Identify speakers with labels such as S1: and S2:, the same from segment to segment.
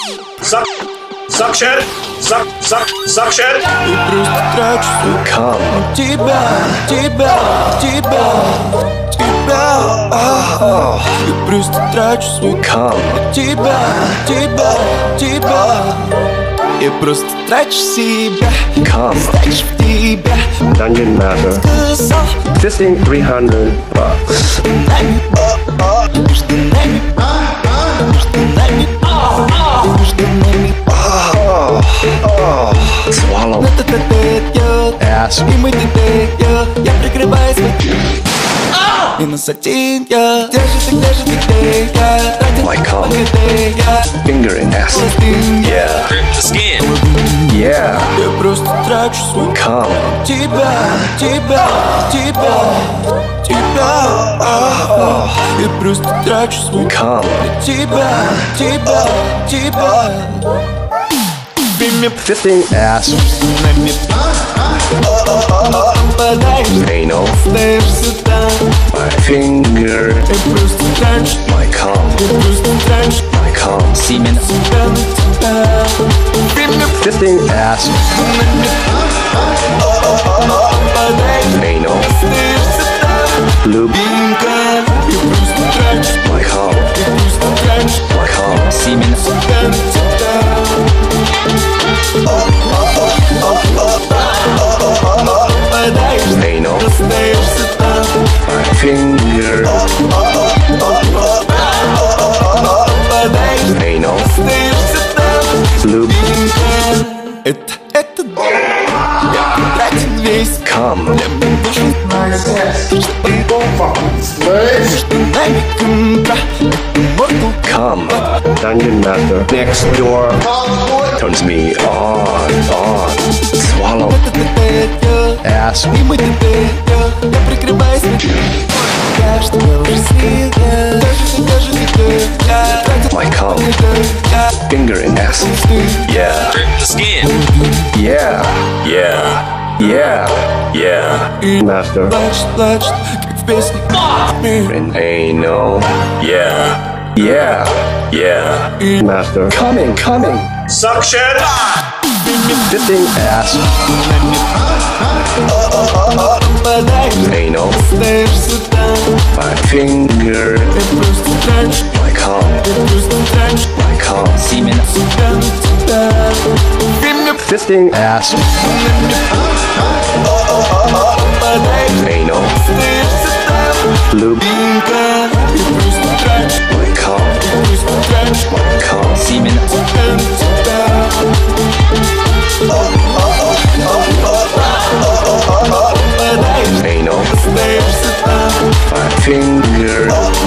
S1: Suction. Suction.
S2: И просто трачу
S3: Come.
S2: тебя. И просто трачу свой
S3: Come.
S2: тебя. Я просто трачу себя.
S3: Come.
S2: Трачу в тебя.
S3: Dungeon Master.
S2: Сказал,
S3: Fisting $300. Swallow. Ass.
S2: И мы теперь, я прикрываюсь минус один, я. Где же ты, где я?
S3: My cum. Finger in ass. Yeah.
S1: Grip the skin.
S3: Yeah.
S2: Я просто трачу свой
S3: Come.
S2: тебя. Я просто трачу свой
S3: Come.
S2: тебя.
S3: Fisting ass.
S2: Попадаешь,
S3: Anal.
S2: остаешься там.
S3: My finger.
S2: Я просто трачу,
S3: My cum. My cum.
S2: себя на тебя.
S3: Fisting ass.
S2: Попадаешь,
S3: Anal.
S2: остаешься там.
S3: Lube.
S2: Я просто трачу,
S3: My cum. My cum.
S2: себя на тебя. Попадаешь,
S3: Anal.
S2: остаешься там.
S3: My finger.
S2: Попадаешь,
S3: Anal.
S2: остаешься там.
S3: Lube.
S2: Это я потратил весь
S3: Come.
S2: душу, между нами контра. Mortal
S3: Come. Dungeon Master. Next door. Turns me on. Swallow. Ass.
S2: И мы теперь, я прикрываюсь. Я что я уже слил, даже я тратил
S3: My cum. Finger in ass. Yeah.
S1: Grip the skin.
S3: Yeah. Master.
S2: Плачет, как в песне.
S3: In anal. Yeah. Master. Coming.
S1: Suction.
S3: Fisting ass.
S2: Попадаешь,
S3: Anal.
S2: остаешься там.
S3: My finger.
S2: Я просто трачу,
S3: My cum. My cum.
S2: себя на тебя.
S3: Fisting ass.
S2: Попадаешь,
S3: Anal.
S2: остаешься там.
S3: Lube.
S2: Я просто трачу,
S3: My cum. My cum.
S2: себя на тебя. Попадаешь,
S3: Anal.
S2: остаешься там.
S3: My finger.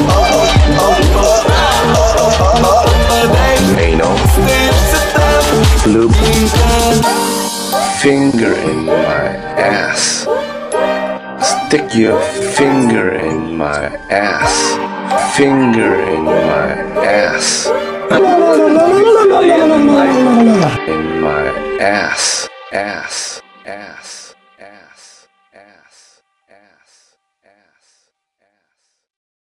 S2: Попадаешь,
S3: Anal.
S2: остаешься там.
S3: Lube. Finger in my ass. Stick your finger in my ass. Finger in my ass. In my ass. Ass.